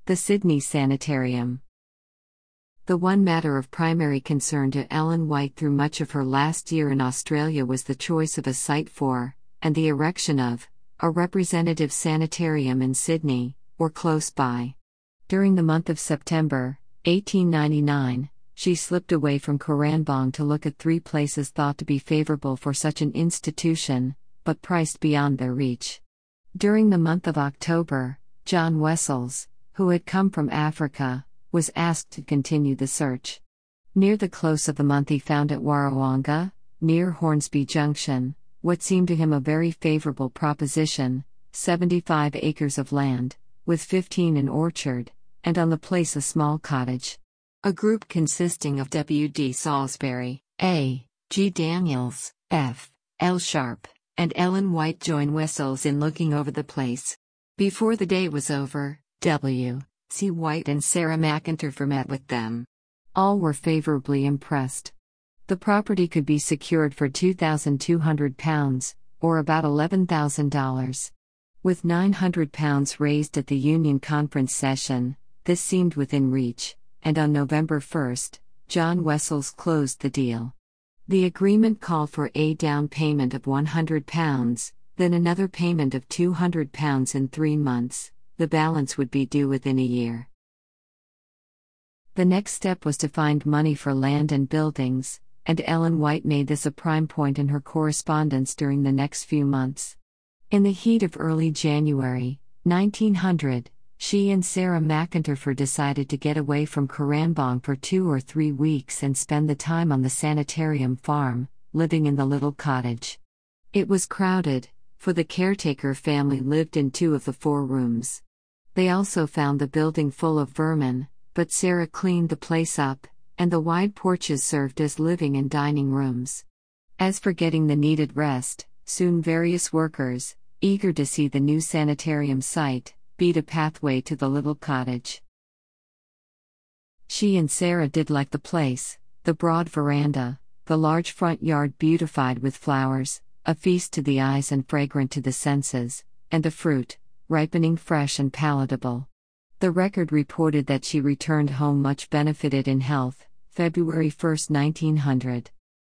The Sydney Sanitarium. The one matter of primary concern to Ellen White through much of her last year in Australia was the choice of a site for, and the erection of, a representative sanitarium in Sydney, or close by. During the month of September, 1899, she slipped away from Caranbong to look at 3 places thought to be favourable for such an institution, but priced beyond their reach. During the month of October, John Wessels, who had come from Africa, was asked to continue the search. Near the close of the month he found at Warrawonga, near Hornsby Junction, what seemed to him a very favourable proposition: 75 acres of land, with 15 an orchard, and on the place a small cottage. A group consisting of W. D. Salisbury, A. G. Daniels, F. L. Sharp, and Ellen White joined Wessels in looking over the place. Before the day was over, W. C. White and Sarah McIntyre met with them. All were favourably impressed. The property could be secured for £2,200, or about $11,000. With £900 raised at the Union Conference session, this seemed within reach, and on November 1, John Wessels closed the deal. The agreement called for a down payment of £100, then another payment of £200 in 3 months. The balance would be due within a year. The next step was to find money for land and buildings, and Ellen White made this a prime point in her correspondence during the next few months. In the heat of early January, 1900, she and Sarah McIntyre decided to get away from Caranbong for 2 or 3 weeks and spend the time on the sanitarium farm, living in the little cottage. It was crowded, for the caretaker family lived in 2 of the 4 rooms. They also found the building full of vermin, but Sarah cleaned the place up, and the wide porches served as living and dining rooms. As for getting the needed rest, soon various workers, eager to see the new sanitarium site, beat a pathway to the little cottage. She and Sarah did like the place: the broad veranda, the large front yard beautified with flowers, a feast to the eyes and fragrant to the senses, and the fruit, ripening fresh and palatable. The record reported that she returned home much benefited in health, February 1, 1900.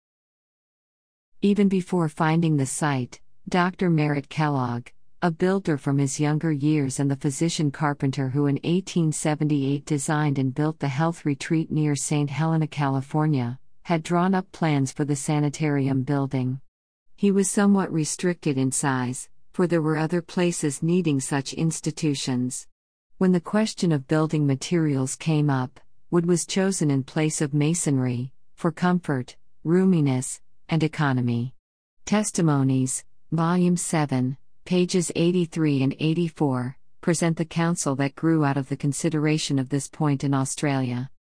Even before finding the site, Dr. Merritt Kellogg, a builder from his younger years and the physician carpenter who in 1878 designed and built the health retreat near St. Helena, California, had drawn up plans for the sanitarium building. He was somewhat restricted in size, for there were other places needing such institutions. When the question of building materials came up, wood was chosen in place of masonry, for comfort, roominess, and economy. Testimonies, Volume 7, pages 83 and 84, present the counsel that grew out of the consideration of this point in Australia.